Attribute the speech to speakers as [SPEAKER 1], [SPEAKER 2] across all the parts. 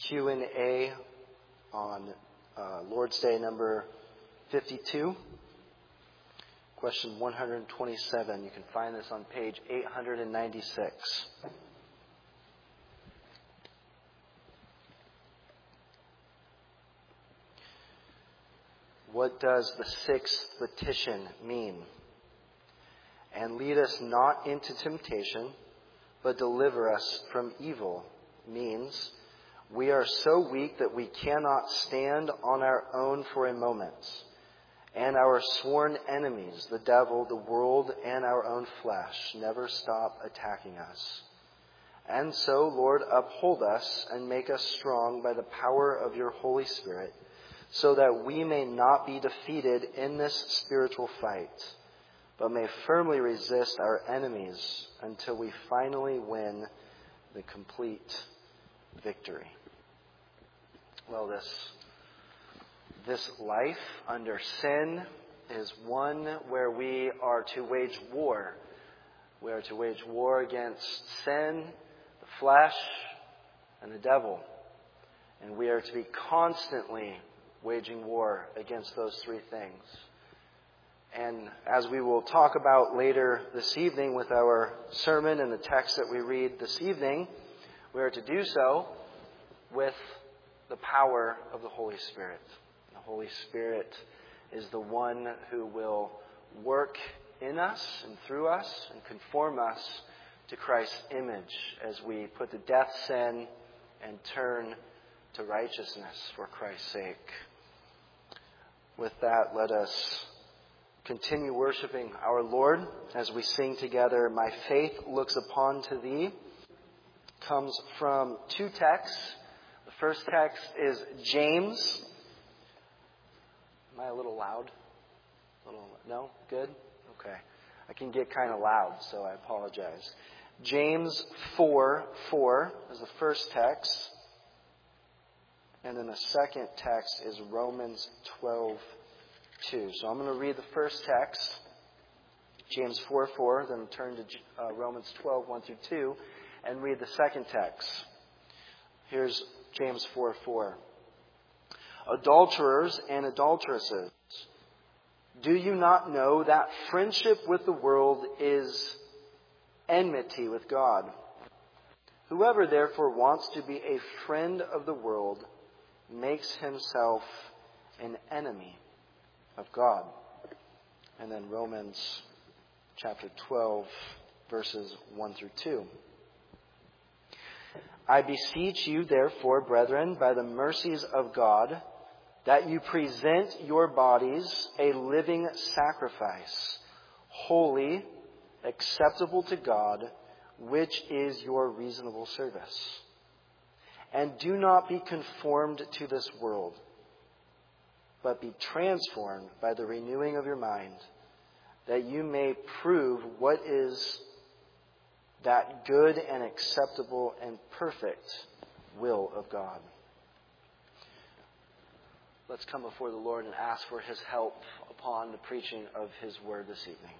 [SPEAKER 1] Q&A on Lord's Day number 52. Question 127. You can find this on page 896. What does the sixth petition mean? And lead us not into temptation, but deliver us from evil means we are so weak that we cannot stand on our own for a moment. And our sworn enemies, the devil, the world, and our own flesh, never stop attacking us. And so, Lord, uphold us and make us strong by the power of your Holy Spirit, so that we may not be defeated in this spiritual fight, but may firmly resist our enemies until we finally win the complete victory. Well, this life under sin is one where we are to wage war. We are to wage war against sin, the flesh, and the devil. And we are to be constantly waging war against those three things. And as we will talk about later this evening with our sermon and the text that we read this evening, we are to do so with the power of the Holy Spirit. The Holy Spirit is the one who will work in us and through us and conform us to Christ's image as we put to death sin and turn to righteousness for Christ's sake. With that, let us continue worshiping our Lord as we sing together, "My faith looks upon to thee." Comes from two texts. The first text is James. Am I a little loud? No? Good? Okay. I can get kind of loud, so I apologize. James 4:4 is the first text. And then the second text is Romans 12:2. So I'm going to read the first text, James 4:4, then turn to Romans 12:1-2, and read the second text. Here's James 4:4. Adulterers and adulteresses, do you not know that friendship with the world is enmity with God? Whoever therefore wants to be a friend of the world makes himself an enemy of God. And then Romans chapter 12, verses 1-2. I beseech you, therefore, brethren, by the mercies of God, that you present your bodies a living sacrifice, holy, acceptable to God, which is your reasonable service. And do not be conformed to this world, but be transformed by the renewing of your mind, that you may prove what is that good and acceptable and perfect will of God. Let's come before the Lord and ask for His help upon the preaching of His word this evening.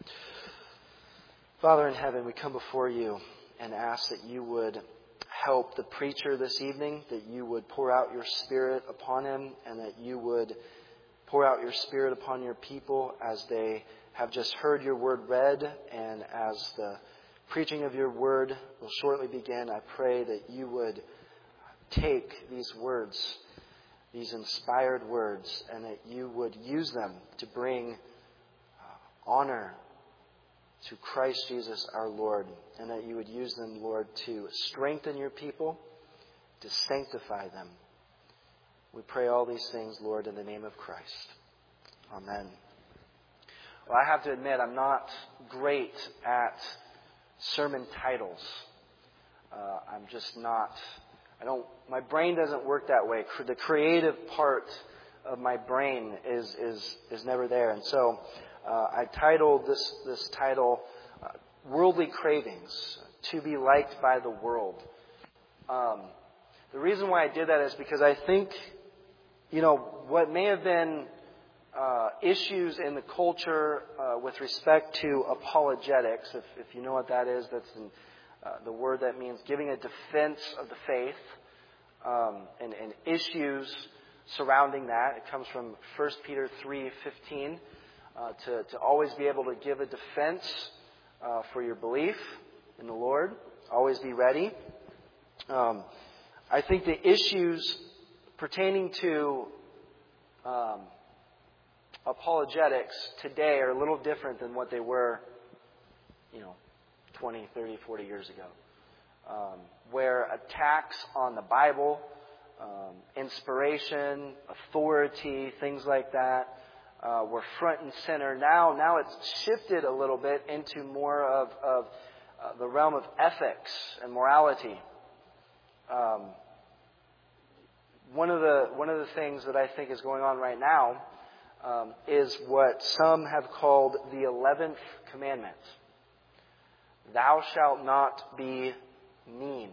[SPEAKER 1] Father in heaven, we come before you and ask that you would help the preacher this evening, that you would pour out your Spirit upon him, and that you would pour out your Spirit upon your people as they have just heard your word read, and as the preaching of your word will shortly begin. I pray that you would take these words, these inspired words, and that you would use them to bring honor to Christ Jesus our Lord, and that you would use them, Lord, to strengthen your people, to sanctify them. We pray all these things, Lord, in the name of Christ. Amen. Well, I have to admit, I'm not great at sermon titles. I'm just not. My brain doesn't work that way. The creative part of my brain is never there. And so I titled this title, Worldly Cravings, to be liked by the world. The reason why I did that is because I think, what may have been issues in the culture with respect to apologetics, if you know what that is, that's the word that means giving a defense of the faith. and issues surrounding that. It comes from 1 Peter 3:15, to always be able to give a defense for your belief in the Lord. Always be ready. I think the issues pertaining to apologetics today are a little different than what they were, 20, 30, 40 years ago. Where attacks on the Bible, inspiration, authority, things like that, were front and center. Now it's shifted a little bit into more of the realm of ethics and morality. One of the things that I think is going on right now is what some have called the 11th commandment. Thou shalt not be mean.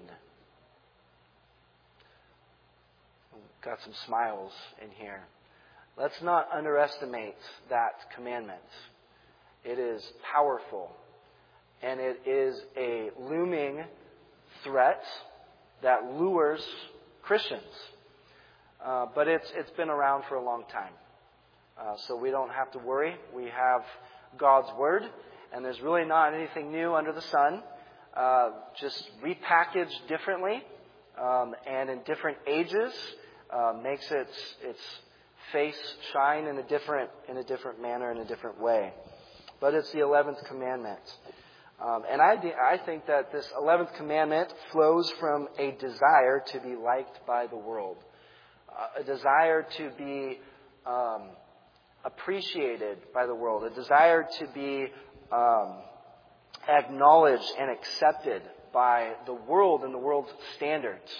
[SPEAKER 1] Got some smiles in here. Let's not underestimate that commandment. It is powerful, and it is a looming threat that lures Christians. But it's been around for a long time. So we don't have to worry. We have God's Word, and there's really not anything new under the sun. Just repackaged differently, and in different ages, makes its face shine in a different manner, in a different way. But it's the 11th commandment. And I think that this 11th commandment flows from a desire to be liked by the world. A desire to be appreciated by the world. A desire to be acknowledged and accepted by the world and the world's standards.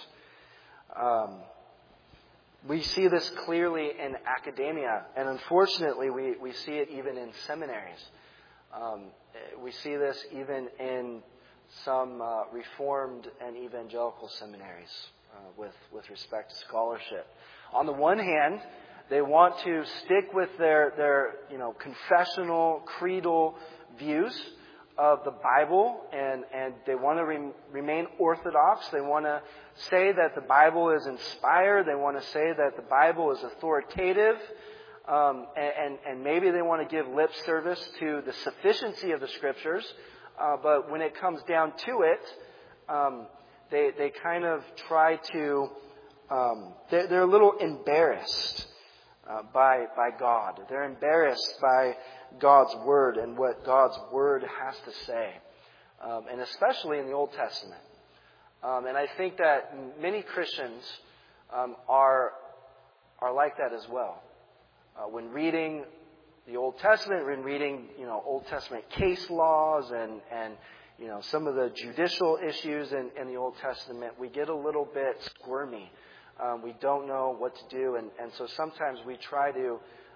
[SPEAKER 1] We see this clearly in academia, and unfortunately we see it even in seminaries. We see this even in some Reformed and evangelical seminaries with respect to scholarship. On the one hand, they want to stick with their confessional, creedal views of the Bible, and they want to remain orthodox. They want to say that the Bible is inspired. They want to say that the Bible is authoritative. And maybe they want to give lip service to the sufficiency of the Scriptures. But when it comes down to it, they kind of try to... they're a little embarrassed by God. They're embarrassed by God's Word and what God's Word has to say, and especially in the Old Testament. And I think that many Christians are like that as well. When reading the Old Testament, when reading Old Testament case laws and some of the judicial issues in the Old Testament, we get a little bit squirmy. We don't know what to do, and so sometimes we try to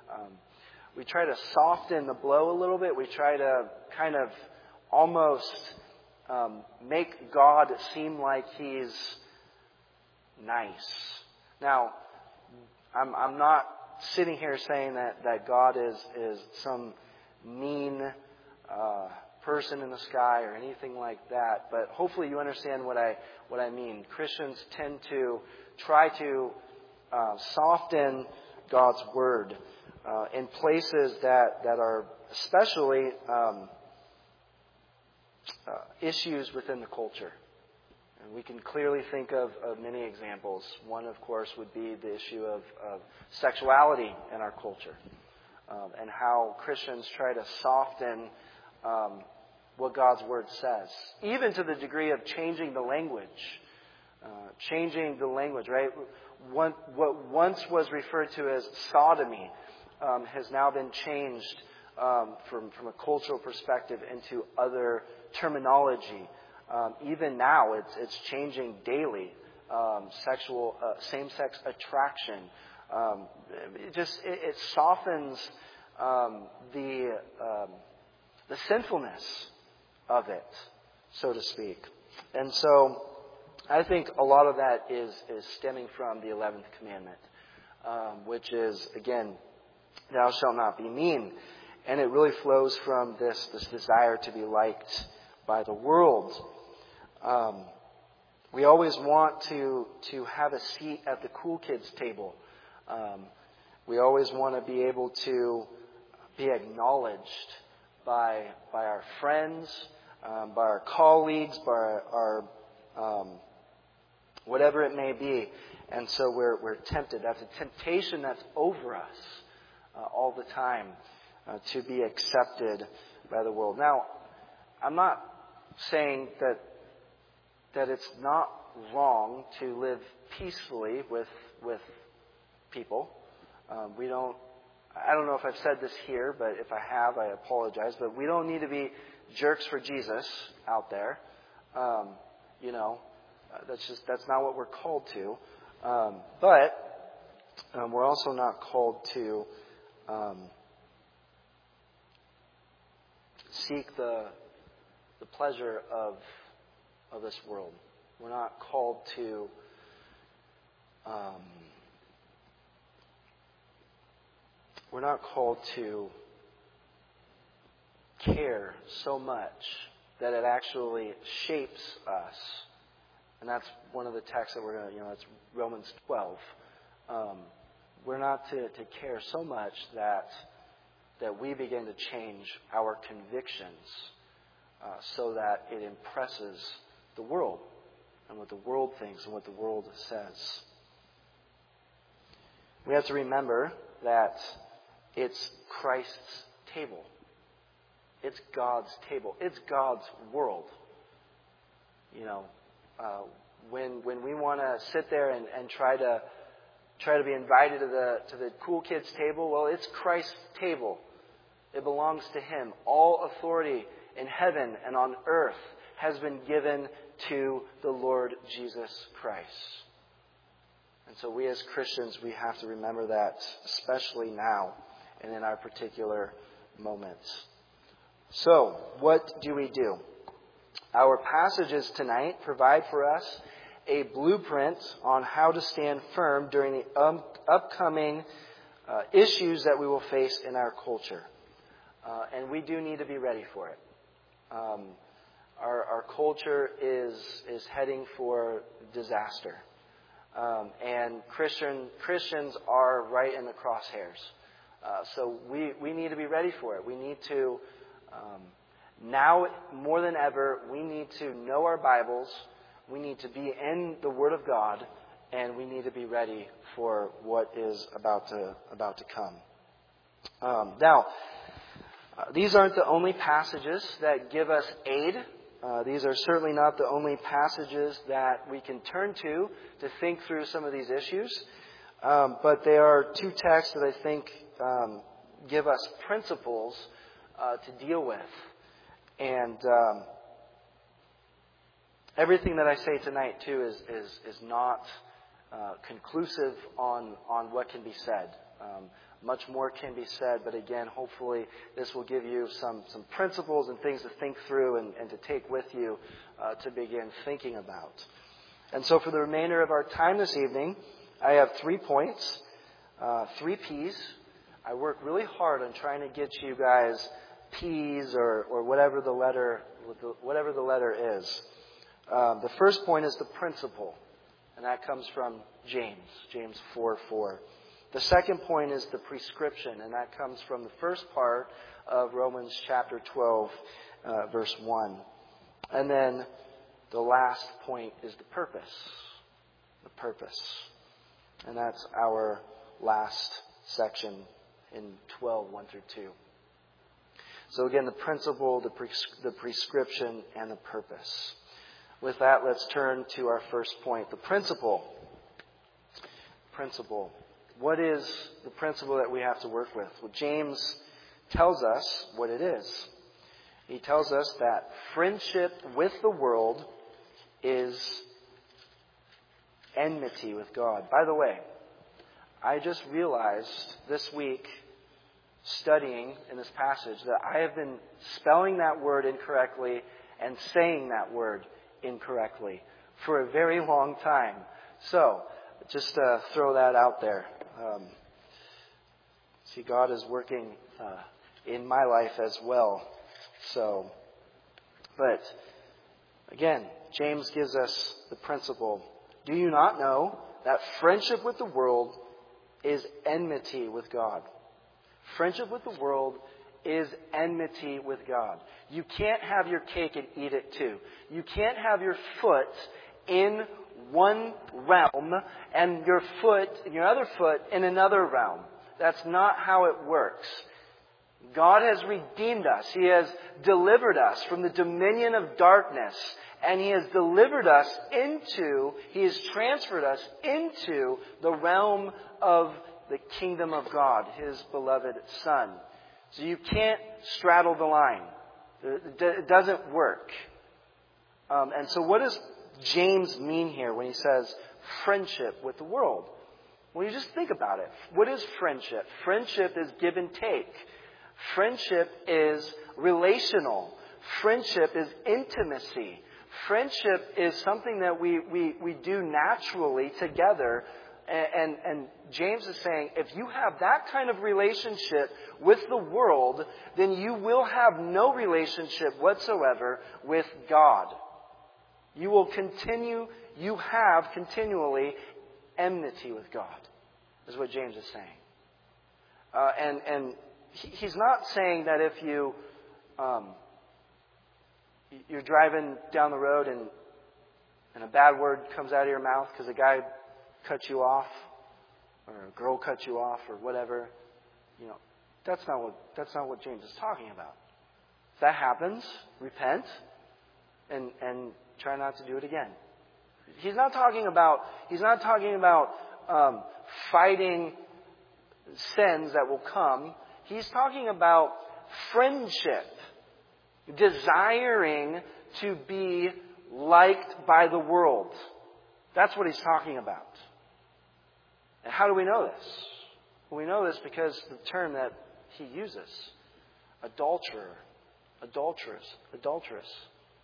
[SPEAKER 1] soften the blow a little bit. We try to kind of almost make God seem like He's nice. Now, I'm not sitting here saying that God is some mean person in the sky or anything like that, but hopefully you understand what I mean. Christians tend to try to soften God's Word in places that are especially issues within the culture. And we can clearly think of many examples. One, of course, would be the issue of sexuality in our culture, and how Christians try to soften what God's Word says, even to the degree of changing the language. Right? What once was referred to as sodomy has now been changed from a cultural perspective into other terminology. Even now, it's changing daily. Sexual same-sex attraction. It softens the sinfulness of it, so to speak. And so I think a lot of that is stemming from the 11th commandment, which is, again, thou shalt not be mean. And it really flows from this desire to be liked by the world. We always want to have a seat at the cool kids table. We always want to be able to be acknowledged by our friends, by our colleagues, by our whatever it may be. And so we're tempted. That's a temptation that's over us all the time, to be accepted by the world. Now, I'm not saying that it's not wrong to live peacefully with people. I don't know if I've said this here, but if I have, I apologize. But we don't need to be jerks for Jesus out there. That's not what we're called to. But we're also not called to seek the pleasure of this world. We're not called to care so much that it actually shapes us. And that's one of the texts that we're going to, it's Romans 12. We're not to care so much that we begin to change our convictions so that it impresses the world and what the world thinks and what the world says. We have to remember that it's Christ's table. It's God's table. It's God's world. When we want to sit there and try to be invited to the cool kids table, well, it's Christ's table. It belongs to Him. All authority in heaven and on earth has been given to the Lord Jesus Christ. And so we as Christians, we have to remember that, especially now and in our particular moments. So, what do we do? Our passages tonight provide for us a blueprint on how to stand firm during the upcoming issues that we will face in our culture. And we do need to be ready for it. Our culture is heading for disaster. And Christians are right in the crosshairs. So we need to be ready for it. We need to, now more than ever, we need to know our Bibles. We need to be in the Word of God. And we need to be ready for what is about to come. Now, these aren't the only passages that give us aid. These are certainly not the only passages that we can turn to think through some of these issues. But they are two texts that I think give us principles to deal with. And everything that I say tonight, too, is not conclusive on what can be said. Much more can be said, but again, hopefully this will give you some principles and things to think through and to take with you to begin thinking about. And so for the remainder of our time this evening, I have 3 points, 3 P's. I work really hard on trying to get you guys P's or whatever the letter is. The first point is the principle, and that comes from James 4:4. The second point is the prescription, and that comes from the first part of Romans chapter 12, verse 1. And then the last point is the purpose. The purpose. And that's our last section in 12, 1 through 2. So again, the principle, the prescription, and the purpose. With that, let's turn to our first point, the principle. Principle. What is the principle that we have to work with? Well, James tells us what it is. He tells us that friendship with the world is enmity with God. By the way, I just realized this week, studying in this passage, that I have been spelling that word incorrectly and saying that word incorrectly for a very long time. So, just throw that out there. See, God is working in my life as well. So, but Again, James gives us the principle. Do you not know that friendship with the world is enmity with God? Friendship with the world is enmity with God. You can't have your cake and eat it too. You can't have your foot in one realm and your other foot in another realm. That's not how it works. God has redeemed us. He has delivered us from the dominion of darkness. And He has He has transferred us into the realm of the kingdom of God, His beloved Son. So you can't straddle the line. It doesn't work. And so what does James mean here when he says friendship with the world? Well, you just think about it. What is friendship? Friendship is give and take. Friendship is relational. Friendship is intimacy. Friendship is something that we do naturally together. And James is saying, if you have that kind of relationship with the world, then you will have no relationship whatsoever with God. You have continually enmity with God, is what James is saying. And he's not saying that if you're driving down the road and a bad word comes out of your mouth because a guy cut you off or a girl cut you off or whatever, that's not what James is talking about. If that happens, repent and try not to do it again. He's not talking about fighting sins that will come. He's talking about friendship, desiring to be liked by the world. That's what he's talking about. And how do we know this? Well, we know this because the term that he uses, adulterer, adulteress.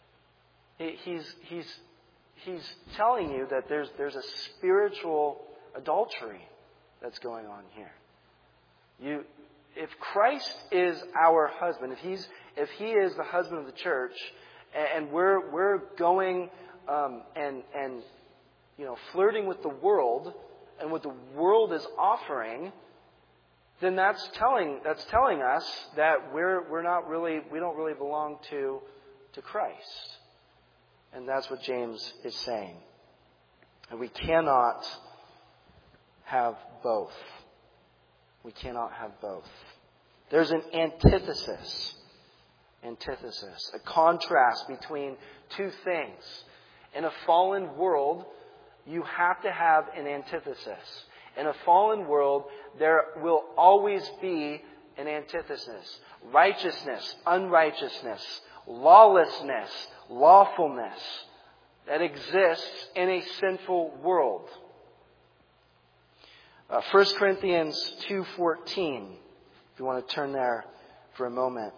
[SPEAKER 1] He's telling you that there's a spiritual adultery that's going on here. If Christ is our husband, if He is the husband of the church, and we're going and flirting with the world and what the world is offering, then that's telling us that we don't really belong to Christ. And that's what James is saying. And we cannot have both. We cannot have both. There's an antithesis, a contrast between two things. In a fallen world, you have to have an antithesis. In a fallen world, there will always be an antithesis. Righteousness, unrighteousness, lawlessness, lawfulness that exists in a sinful world. 1 Corinthians 2:14, if you want to turn there for a moment.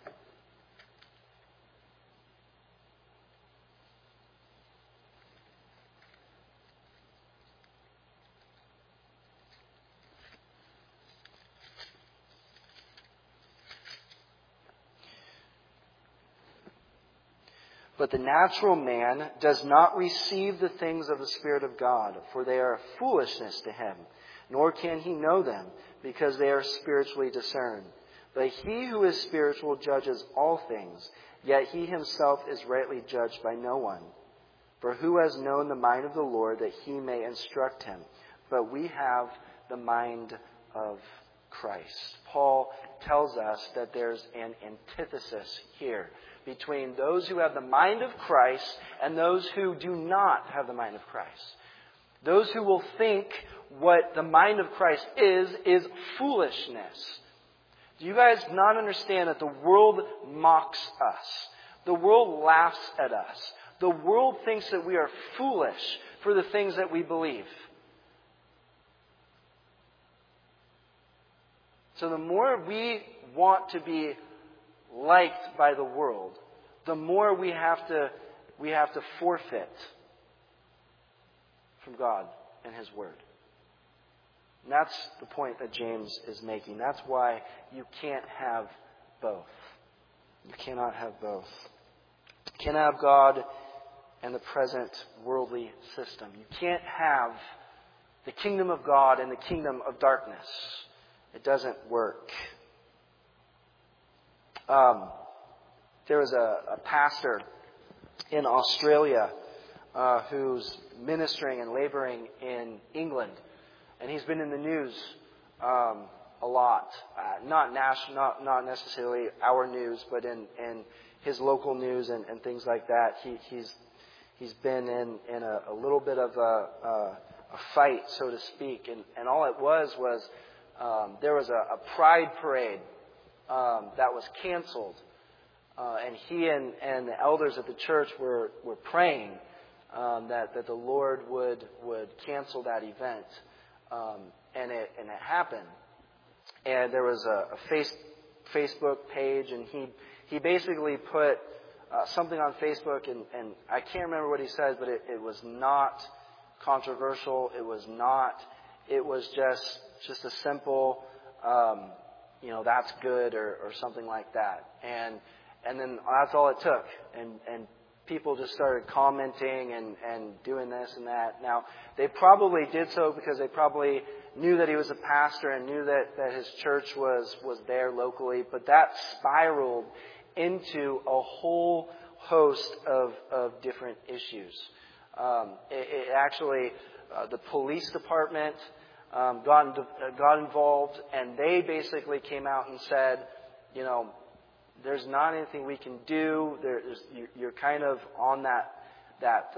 [SPEAKER 1] But the natural man does not receive the things of the Spirit of God, for they are foolishness to him, nor can he know them, because they are spiritually discerned. But he who is spiritual judges all things, yet he himself is rightly judged by no one. For who has known the mind of the Lord that he may instruct him? But we have the mind of Christ. Paul tells us that there's an antithesis here between those who have the mind of Christ and those who do not have the mind of Christ. Those who will think what the mind of Christ is foolishness. Do you guys not understand that the world mocks us? The world laughs at us. The world thinks that we are foolish for the things that we believe. So the more we want to be liked by the world, the more we have to forfeit from God and His Word. And that's the point that James is making. That's why you can't have both. You cannot have both. You cannot have God and the present worldly system. You can't have the kingdom of God and the kingdom of darkness. It doesn't work. There was a pastor in Australia who's ministering and laboring in England. And he's been in the news a lot. Not necessarily our news, but in his local news and things like that. He's been in a little bit of a fight, so to speak. And all it was there was a pride parade that was canceled. And he and the elders of the church were praying that the Lord would cancel that event. And it happened. And there was a Facebook page, and he basically put something on Facebook, and I can't remember what he said, but it was not controversial. It was just a simple, that's good or something like that. And then that's all it took. And people just started commenting and doing this and that. Now, they probably did so because they probably knew that he was a pastor and knew that his church was there locally. But that spiraled into a whole host of different issues. It actually, the police department got involved, and they basically came out and said, there's not anything we can do. You're kind of on that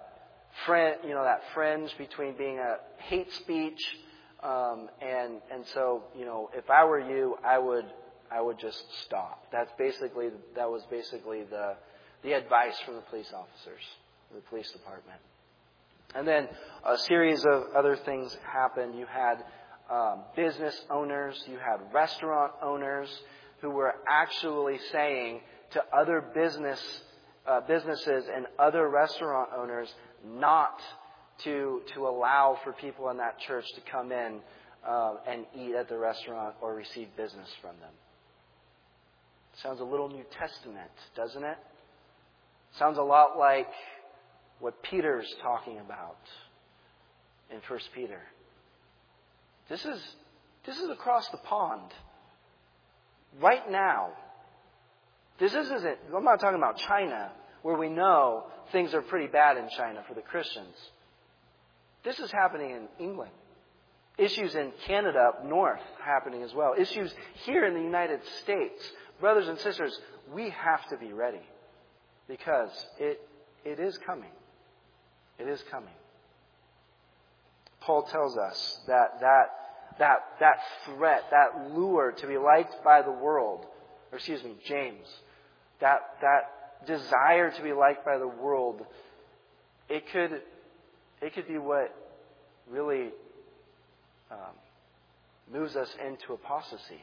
[SPEAKER 1] fringe between being a hate speech, and so if I were you, I would just stop. That was basically the advice from the police officers, the police department. And then a series of other things happened. You had business owners, you had restaurant owners who were actually saying to other businesses and other restaurant owners not to allow for people in that church to come in and eat at the restaurant or receive business from them. Sounds a little New Testament, doesn't it? Sounds a lot like what Peter's talking about in 1 Peter. This is across the pond. Right now. I'm not talking about China, where we know things are pretty bad in China for the Christians. This is happening in England. Issues in Canada up north happening as well. Issues here in the United States. Brothers and sisters, we have to be ready. Because it is coming. It is coming. Paul tells us that threat, that lure to be liked by the world, James, that desire to be liked by the world, it could be what really moves us into apostasy.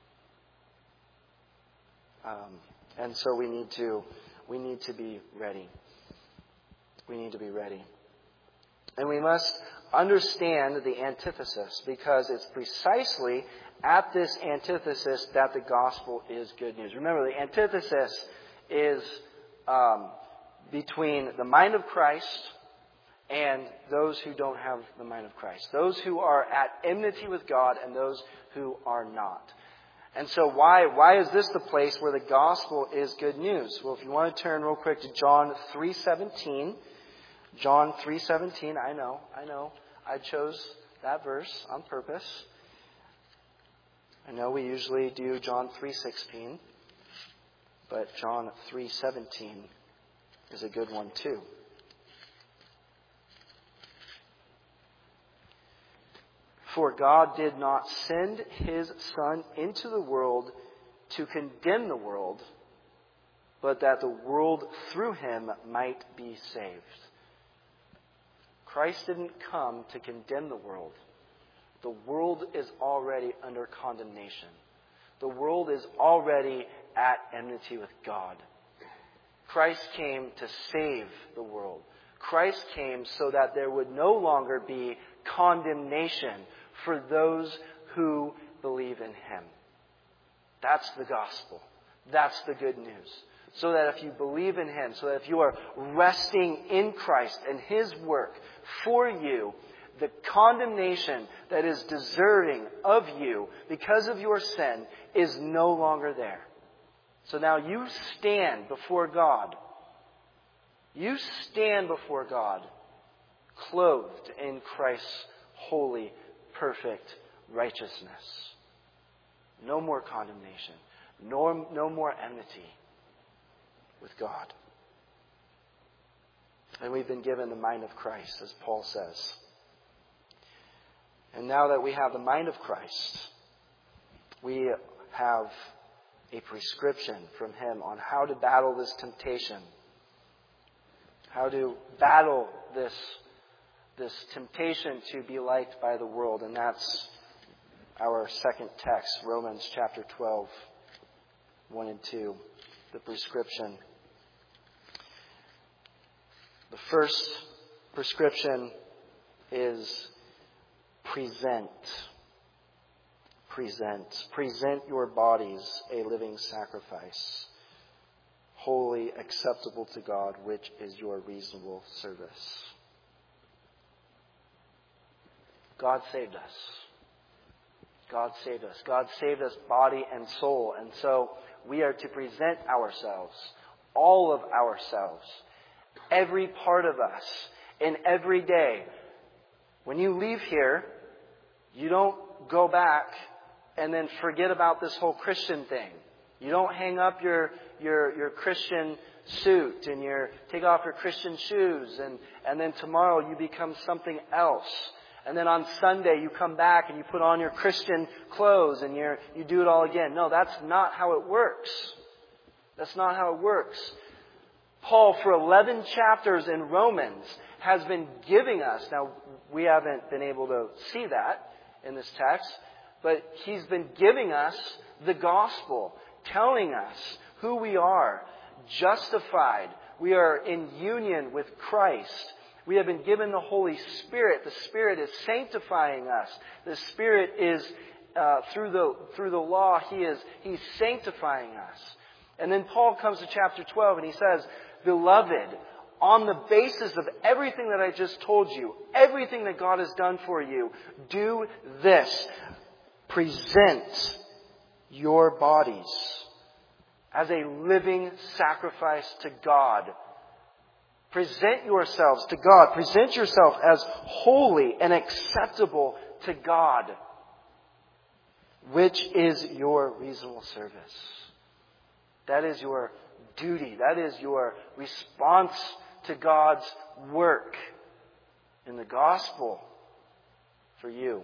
[SPEAKER 1] And so we need to be ready. We need to be ready. And we must understand the antithesis, because it's precisely at this antithesis that the gospel is good news. Remember, the antithesis is between the mind of Christ and those who don't have the mind of Christ. Those who are at enmity with God and those who are not. And so why is this the place where the gospel is good news? Well, if you want to turn real quick to John 3:17. John 3:17, I know. I chose that verse on purpose. I know we usually do John 3:16, but John 3:17 is a good one too. For God did not send His Son into the world to condemn the world, but that the world through Him might be saved. Christ didn't come to condemn the world. The world is already under condemnation. The world is already at enmity with God. Christ came to save the world. Christ came so that there would no longer be condemnation for those who believe in Him. That's the gospel. That's the good news. So that if you believe in Him, so that if you are resting in Christ and His work for you, the condemnation that is deserving of you because of your sin is no longer there. So now you stand before God. You stand before God clothed in Christ's holy, perfect righteousness. No more condemnation. No more enmity with God. And we've been given the mind of Christ, as Paul says. And now that we have the mind of Christ, we have a prescription from Him on how to battle this temptation. How to battle this temptation to be liked by the world. And that's our second text, Romans chapter 12, 1 and 2, the prescription. The first prescription is present. Present. Present your bodies a living sacrifice, holy, acceptable to God, which is your reasonable service. God saved us. God saved us. God saved us body and soul. And so we are to present ourselves, all of ourselves, every part of us, in every day. When you leave here, you don't go back and then forget about this whole Christian thing. You don't hang up your Christian suit and take off your Christian shoes and then tomorrow you become something else. And then on Sunday you come back and you put on your Christian clothes and you do it all again. No, that's not how it works. That's not how it works. Paul, for 11 chapters in Romans, has been giving us, now we haven't been able to see that in this text, but he's been giving us the gospel, telling us who we are, justified. We are in union with Christ. We have been given the Holy Spirit. The Spirit is sanctifying us. The Spirit is, through the law, He's sanctifying us. And then Paul comes to chapter 12 and he says, Beloved, on the basis of everything that I just told you, everything that God has done for you, do this. Present your bodies as a living sacrifice to God. Present yourselves to God. Present yourself as holy and acceptable to God, which is your reasonable service. That is your duty. That is your response to God's work in the gospel for you.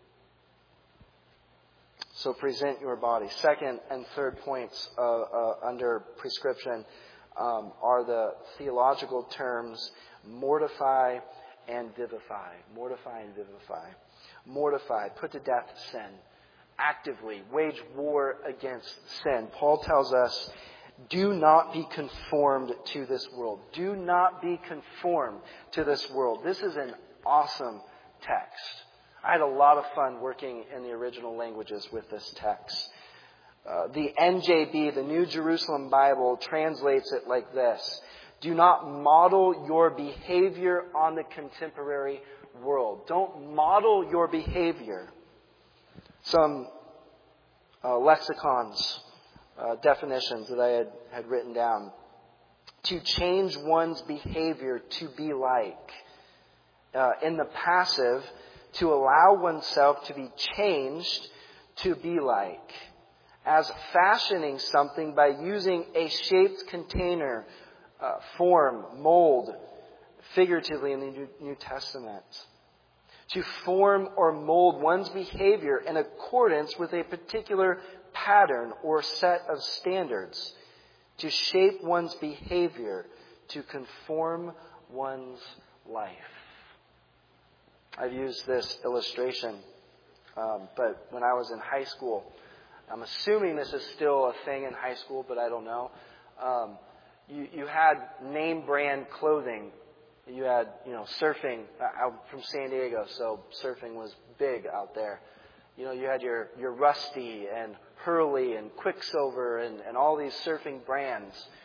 [SPEAKER 1] So present your body. Second and third points under prescription are the theological terms mortify and vivify. Mortify and vivify. Mortify, put to death sin. Actively wage war against sin. Paul tells us, do not be conformed to this world. Do not be conformed to this world. This is an awesome text. I had a lot of fun working in the original languages with this text. The NJB, the New Jerusalem Bible, translates it like this. Do not model your behavior on the contemporary world. Don't model your behavior. Some lexicons, definitions that I had written down. To change one's behavior to be like. In the passive, to allow oneself to be changed to be like. As fashioning something by using a shaped container, form, mold, figuratively in the New Testament. To form or mold one's behavior in accordance with a particular pattern or set of standards. To shape one's behavior to conform one's life. I've used this illustration, but when I was in high school, I'm assuming this is still a thing in high school, but I don't know. You had name brand clothing. You had, surfing. I'm from San Diego, so surfing was big out there. You had your Rusty and Hurley and Quicksilver and all these surfing brands.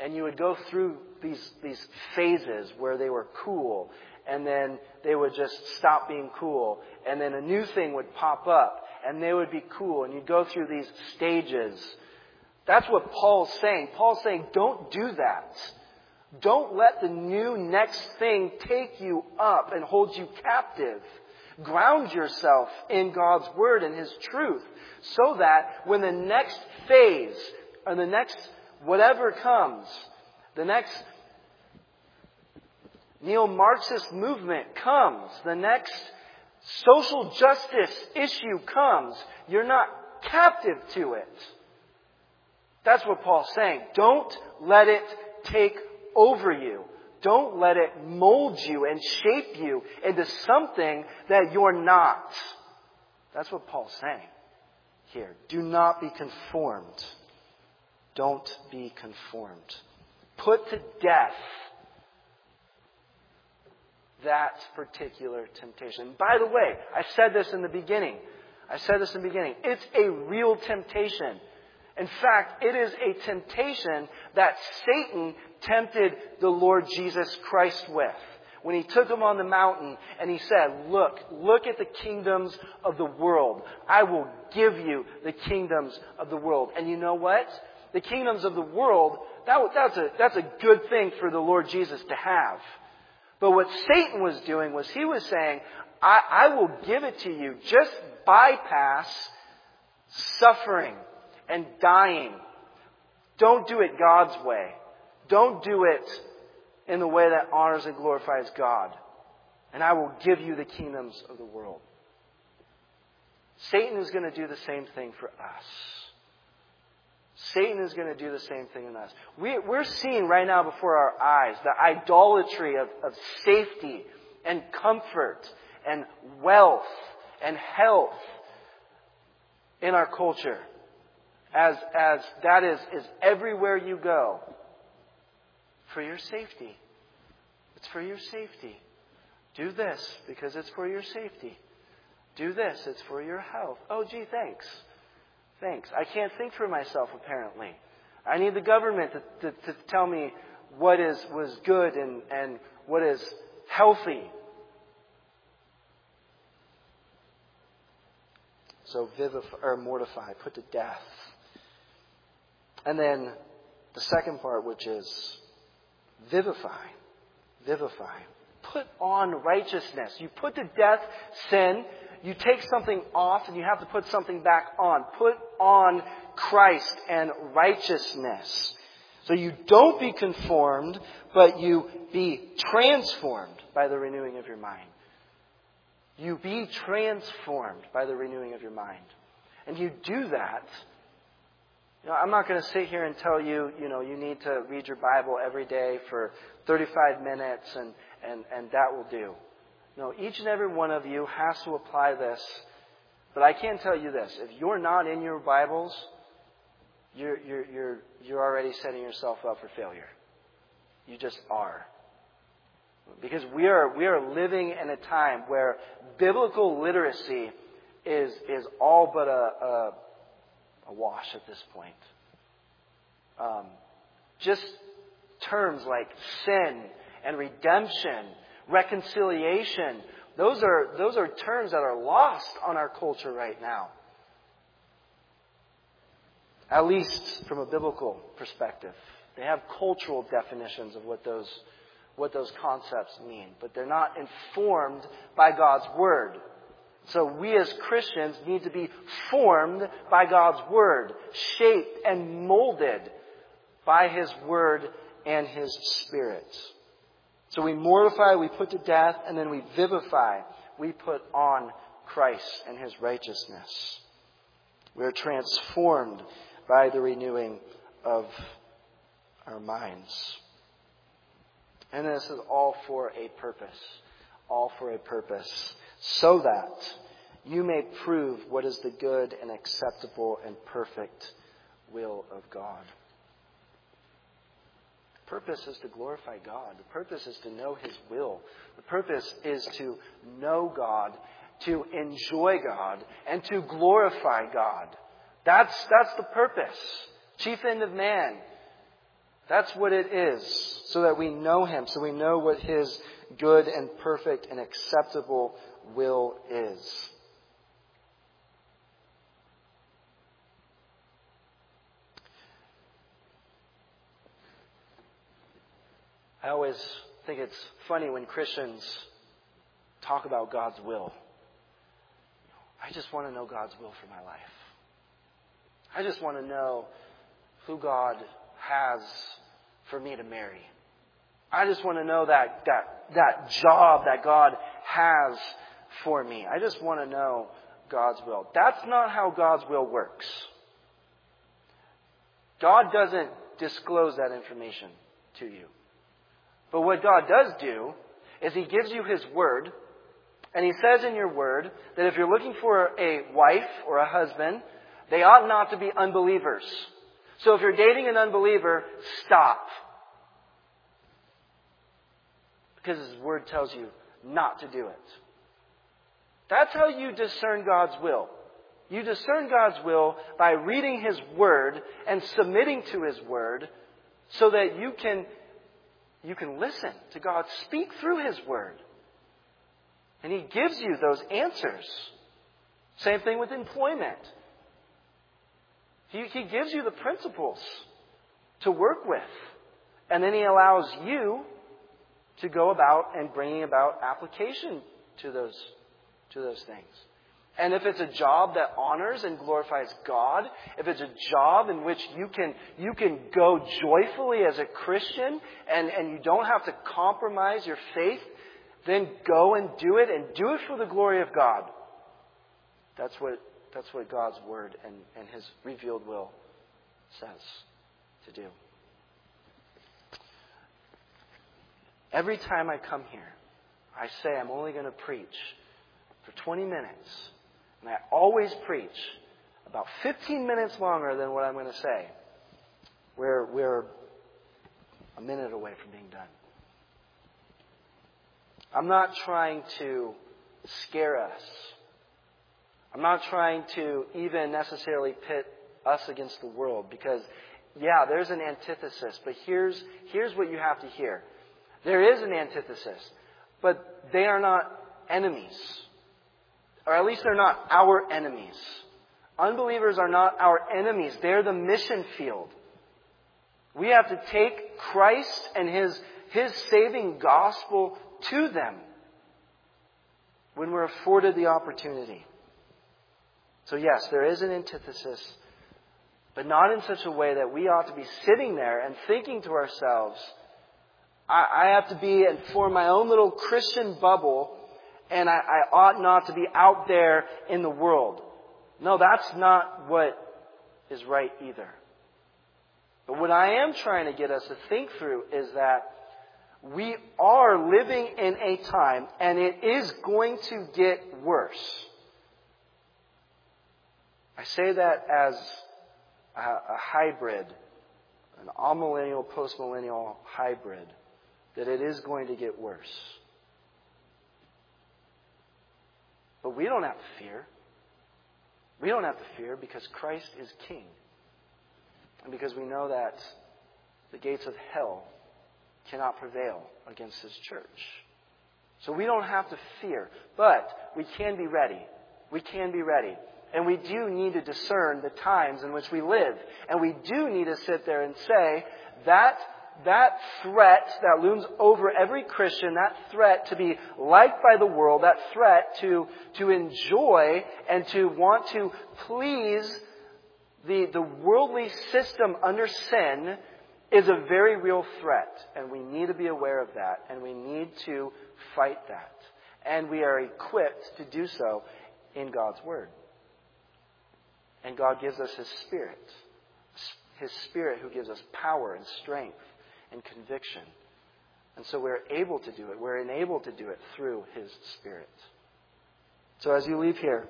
[SPEAKER 1] And you would go through these phases where they were cool, and then they would just stop being cool, and then a new thing would pop up, and they would be cool, and you'd go through these stages. That's what Paul's saying. Paul's saying, don't do that. Don't let the new next thing take you up and hold you captive. Ground yourself in God's Word and His truth, so that when the next phase, or the next whatever comes, the next neo-Marxist movement comes, the next social justice issue comes, you're not captive to it. That's what Paul's saying. Don't let it take over you. Don't let it mold you and shape you into something that you're not. That's what Paul's saying here. Do not be conformed. Don't be conformed. Put to death that particular temptation. By the way, I said this in the beginning. It's a real temptation. In fact, it is a temptation that Satan tempted the Lord Jesus Christ with. When He took Him on the mountain and He said, look at the kingdoms of the world. I will give you the kingdoms of the world. And you know what? The kingdoms of the world, that's a good thing for the Lord Jesus to have. But what Satan was doing was he was saying, I will give it to you. Just bypass suffering and dying. Don't do it God's way. Don't do it in the way that honors and glorifies God. And I will give you the kingdoms of the world. Satan is going to do the same thing for us. Satan is going to do the same thing in us. We're seeing right now before our eyes the idolatry of safety and comfort and wealth and health in our culture. As that is everywhere you go. For your safety. It's for your safety. Do this because it's for your safety. Do this, it's for your health. Oh, gee, thanks. I can't think for myself, apparently. I need the government to tell me what was good and what is healthy. So mortify, put to death. And then the second part, which is vivify. Put on righteousness. You put to death sin. You take something off and you have to put something back on. Put on Christ and righteousness. So you don't be conformed, but you be transformed by the renewing of your mind. You be transformed by the renewing of your mind. And you do that. I'm not going to sit here and tell you, you need to read your Bible every day for 35 minutes and that will do. No, each and every one of you has to apply this. But I can tell you this. If you're not in your Bibles, you're already setting yourself up for failure. You just are. Because we are living in a time where biblical literacy is all but a wash at this point. Just terms like sin and redemption, reconciliation, those are terms that are lost on our culture right now. At least from a biblical perspective. They have cultural definitions of what those concepts mean, but they're not informed by God's Word. So we as Christians need to be formed by God's Word, shaped and molded by His Word and His Spirit. So we mortify, we put to death, and then we vivify. We put on Christ and His righteousness. We are transformed by the renewing of our minds. And this is all for a purpose. All for a purpose. So that you may prove what is the good and acceptable and perfect will of God. The purpose is to glorify God. The purpose is to know His will. The purpose is to know God, to enjoy God, and to glorify God. That's the purpose. Chief end of man. That's what it is, so that we know Him, so we know what His good and perfect and acceptable will is. I always think it's funny when Christians talk about God's will. I just want to know God's will for my life. I just want to know who God has for me to marry. I just want to know that job that God has for me. I just want to know God's will. That's not how God's will works. God doesn't disclose that information to you. But what God does do is He gives you His Word, and He says in your Word that if you're looking for a wife or a husband, they ought not to be unbelievers. So if you're dating an unbeliever, stop. Because His Word tells you not to do it. That's how you discern God's will. You discern God's will by reading His Word and submitting to His Word so that you can listen to God speak through His Word. And He gives you those answers. Same thing with employment. He gives you the principles to work with. And then He allows you to go about and bringing about application to those things. And if it's a job that honors and glorifies God, if it's a job in which you can go joyfully as a Christian and you don't have to compromise your faith, then go and do it for the glory of God. That's what God's Word and His revealed will says to do. Every time I come here, I say I'm only going to preach for 20 minutes. And I always preach about 15 minutes longer than what I'm going to say. We're a minute away from being done. I'm not trying to scare us. I'm not trying to even necessarily pit us against the world, because, yeah, there's an antithesis, but here's what you have to hear. There is an antithesis, but they are not enemies. Or at least they're not our enemies. Unbelievers are not our enemies. They're the mission field. We have to take Christ and His saving gospel to them when we're afforded the opportunity. So yes, there is an antithesis, but not in such a way that we ought to be sitting there and thinking to ourselves, I have to be and form my own little Christian bubble, and I ought not to be out there in the world. No, that's not what is right either. But what I am trying to get us to think through is that we are living in a time, and it is going to get worse. I say that as a hybrid, an amillennial, postmillennial hybrid, that it is going to get worse. But we don't have to fear. We don't have to fear because Christ is King. And because we know that the gates of hell cannot prevail against His church. So we don't have to fear. But we can be ready. We can be ready. And we do need to discern the times in which we live. And we do need to sit there and say that threat that looms over every Christian, that threat to be liked by the world, that threat to enjoy and to want to please the worldly system under sin is a very real threat. And we need to be aware of that. And we need to fight that. And we are equipped to do so in God's Word. And God gives us His Spirit. His Spirit who gives us power and strength and conviction. And so we're able to do it. We're enabled to do it through His Spirit. So as you leave here,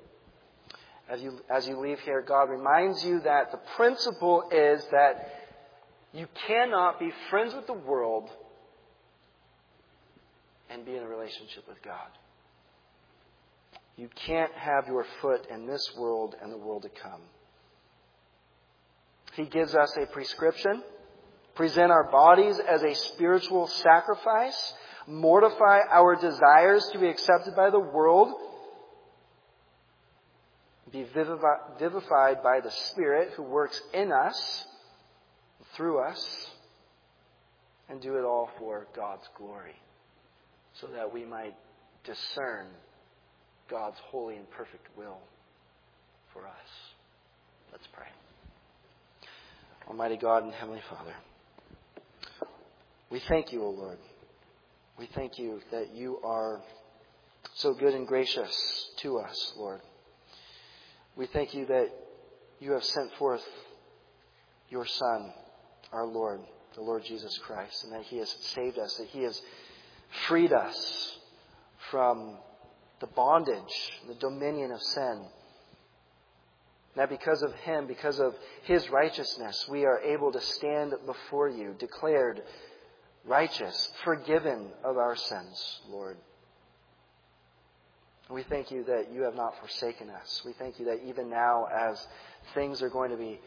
[SPEAKER 1] God reminds you that the principle is that you cannot be friends with the world and be in a relationship with God. You can't have your foot in this world and the world to come. He gives us a prescription present our bodies as a spiritual sacrifice, mortify our desires to be accepted by the world, be vivified by the Spirit who works in us, through us, and do it all for God's glory, so that we might discern God's holy and perfect will for us. Let's pray. Almighty God and Heavenly Father, we thank you, O Lord. We thank you that you are so good and gracious to us, Lord. We thank you that you have sent forth your Son, our Lord, the Lord Jesus Christ, and that He has saved us, that He has freed us from the bondage, the dominion of sin. That because of Him, because of His righteousness, we are able to stand before you, declared righteous, forgiven of our sins, Lord. We thank you that you have not forsaken us. We thank you that even now, as things are going to be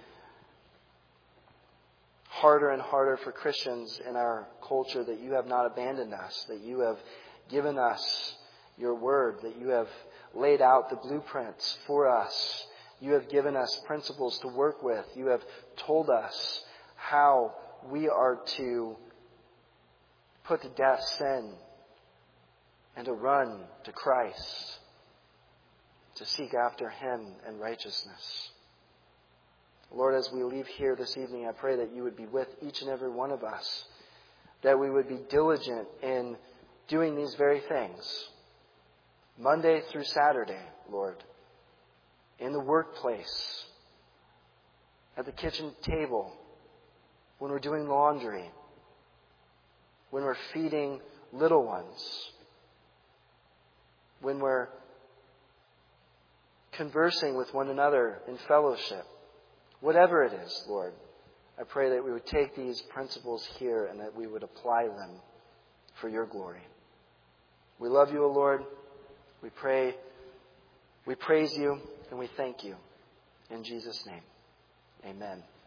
[SPEAKER 1] harder and harder for Christians in our culture, that you have not abandoned us, that you have given us your word, that you have laid out the blueprints for us. You have given us principles to work with. You have told us how we are to put to death sin and to run to Christ, to seek after Him and righteousness. Lord, as we leave here this evening, I pray that you would be with each and every one of us, that we would be diligent in doing these very things, Monday through Saturday, Lord, in the workplace, at the kitchen table, when we're doing laundry, when we're feeding little ones, when we're conversing with one another in fellowship. Whatever it is, Lord, I pray that we would take these principles here and that we would apply them for your glory. We love you, O Lord. We praise you, and we thank you. In Jesus' name, amen.